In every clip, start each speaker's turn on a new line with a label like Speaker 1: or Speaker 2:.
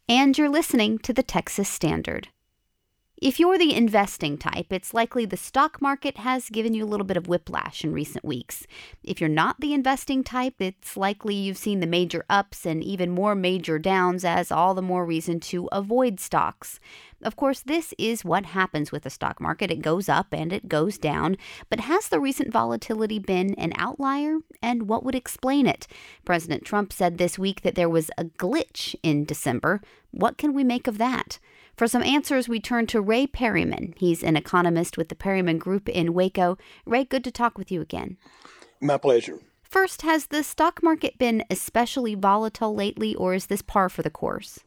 Speaker 1: And you're listening to the Texas Standard. If you're the investing type, it's likely the stock market has given you a little bit of whiplash in recent weeks. If you're not the investing type, it's likely you've seen the major ups and even more major downs as all the more reason to avoid stocks. Of course, this is what happens with the stock market. It goes up and it goes down. But has the recent volatility been an outlier? And what would explain it? President Trump said this week that there was a glitch in December. What can we make of that? For some answers, we turn to Ray Perryman. He's an economist with the Perryman Group in Waco. Ray, good to talk with you again.
Speaker 2: My pleasure.
Speaker 1: First, has the stock market been especially volatile lately, or is this par for the course?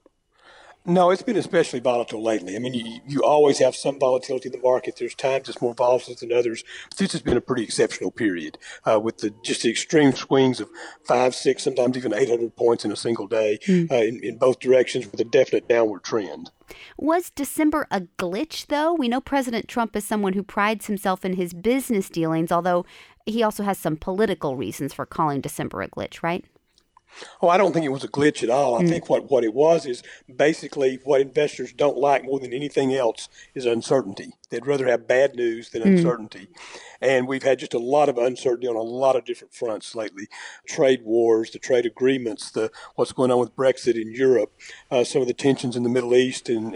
Speaker 2: No, it's been especially volatile lately. I mean, you always have some volatility in the market. There's times it's more volatile than others. But this has been a pretty exceptional period with just the extreme swings of 5, 6, sometimes even 800 points in a single day in both directions with a definite downward trend.
Speaker 1: Was December a glitch, though? We know President Trump is someone who prides himself in his business dealings, although he also has some political reasons for calling December a glitch, right?
Speaker 2: Oh, I don't think it was a glitch at all. I think what it was is basically what investors don't like more than anything else is uncertainty. They'd rather have bad news than uncertainty. And we've had just a lot of uncertainty on a lot of different fronts lately. Trade wars, the trade agreements, what's going on with Brexit in Europe, some of the tensions in the Middle East and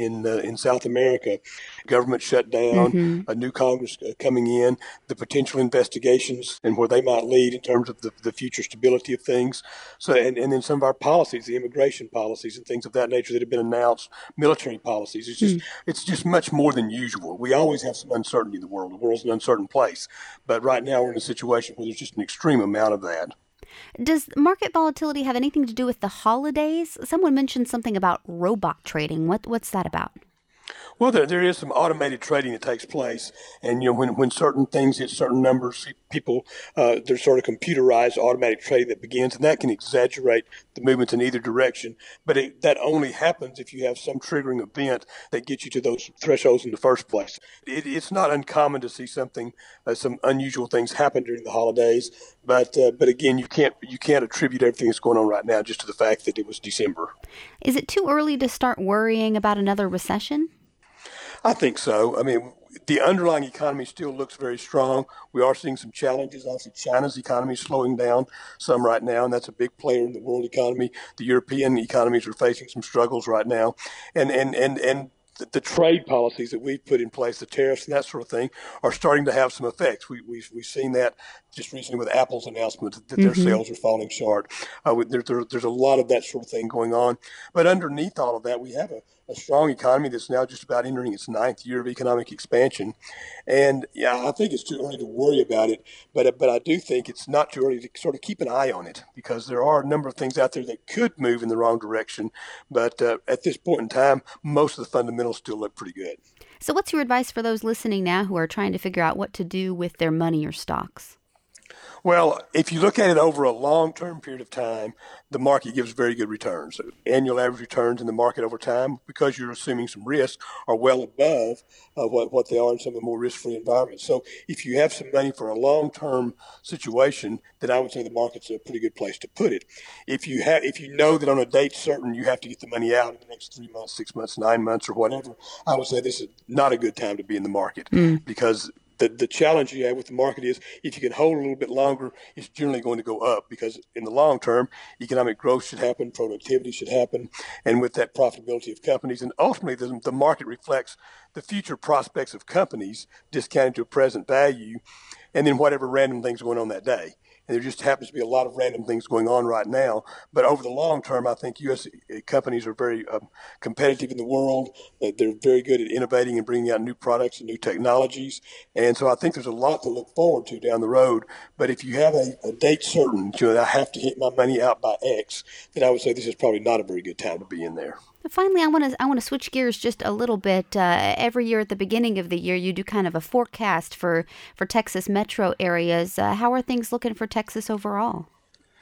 Speaker 2: in South America, government shutdown, a new Congress coming in, the potential investigations and where they might lead in terms of the future stability of things. So, and then some of our policies, the immigration policies and things of that nature that have been announced, military policies. It's just much more than usual. We always have some uncertainty in the world. The world's an uncertain place. But right now we're in a situation where there's just an extreme amount of that.
Speaker 1: Does market volatility have anything to do with the holidays? Someone mentioned something about robot trading. What's that about?
Speaker 2: Well, there is some automated trading that takes place, and when certain things hit certain numbers, people there's sort of computerized automatic trading that begins, and that can exaggerate the movements in either direction. But that only happens if you have some triggering event that gets you to those thresholds in the first place. It's not uncommon to see some unusual things happen during the holidays, but again, you can't attribute everything that's going on right now just to the fact that it was December.
Speaker 1: Is it too early to start worrying about another recession?
Speaker 2: I think so. I mean, the underlying economy still looks very strong. We are seeing some challenges. Obviously, China's economy is slowing down some right now, and that's a big player in the world economy. The European economies are facing some struggles right now. And the trade policies that we've put in place, the tariffs and that sort of thing, are starting to have some effects. We've seen that just recently with Apple's announcement that their sales are falling short. There's a lot of that sort of thing going on. But underneath all of that, we have a strong economy that's now just about entering its 9th year of economic expansion. And yeah, I think it's too early to worry about it, but I do think it's not too early to sort of keep an eye on it because there are a number of things out there that could move in the wrong direction. But at this point in time, most of the fundamentals still look pretty good.
Speaker 1: So what's your advice for those listening now who are trying to figure out what to do with their money or stocks?
Speaker 2: Well, if you look at it over a long-term period of time, the market gives very good returns. So annual average returns in the market over time, because you're assuming some risk, are well above what they are in some of the more risk-free environments. So if you have some money for a long-term situation, then I would say the market's a pretty good place to put it. If you know that on a date certain you have to get the money out in the next 3 months, 6 months, 9 months, or whatever, I would say this is not a good time to be in the market because the challenge you have with the market is if you can hold a little bit longer, it's generally going to go up because in the long term, economic growth should happen, productivity should happen, and with that profitability of companies. And ultimately, the market reflects the future prospects of companies discounted to a present value, and then whatever random things going on that day. And there just happens to be a lot of random things going on right now. But over the long term, I think U.S. companies are very competitive in the world. They're very good at innovating and bringing out new products and new technologies. And so I think there's a lot to look forward to down the road. But if you have a date certain, I have to hit my money out by X, then I would say this is probably not a very good time to be in there.
Speaker 1: Finally, I want to switch gears just a little bit. Every year at the beginning of the year, you do kind of a forecast for Texas metro areas. How are things looking for Texas overall?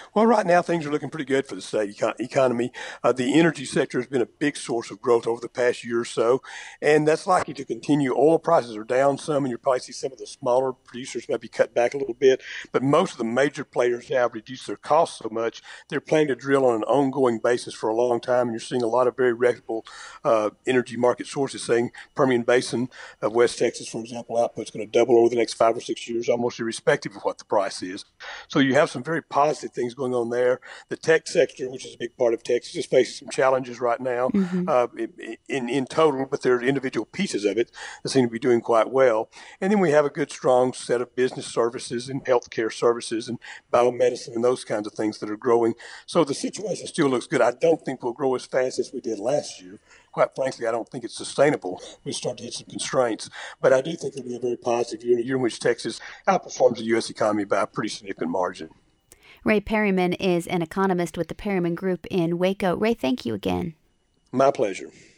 Speaker 2: Well, right now things are looking pretty good for the state economy. The energy sector has been a big source of growth over the past year or so, and that's likely to continue. Oil prices are down some, and you'll probably see some of the smaller producers maybe cut back a little bit. But most of the major players have reduced their costs so much they're planning to drill on an ongoing basis for a long time. And you're seeing a lot of very reputable energy market sources saying Permian Basin of West Texas, for example, output's going to double over the next 5 or 6 years, almost irrespective of what the price is. So you have some very positive things going on there. The tech sector, which is a big part of Texas, is facing some challenges right now in total, but there are individual pieces of it that seem to be doing quite well. And then we have a good, strong set of business services and healthcare services and biomedicine and those kinds of things that are growing. So the situation still looks good. I don't think we'll grow as fast as we did last year. Quite frankly, I don't think it's sustainable. We start to hit some constraints. But I do think it'll be a very positive year, a year in which Texas outperforms the U.S. economy by a pretty significant margin.
Speaker 1: Ray Perryman is an economist with the Perryman Group in Waco. Ray, thank you again.
Speaker 2: My pleasure.